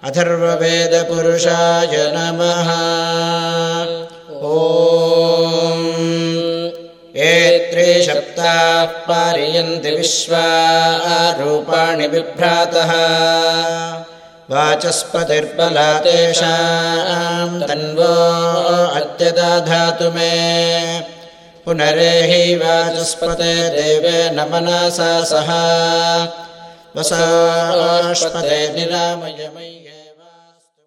अथर्ववेदपुरुषाय नमः। ॐ ये त्रिशब्दाः पारयन्ति विश्वा रूपाणि बिभ्रातः वाचस्पतिर्बला तेषां तन्वो अद्य दधातु मे पुनरेहि वाचस्पते देवेन मनसा सह वसाश्पते निरामय मयि।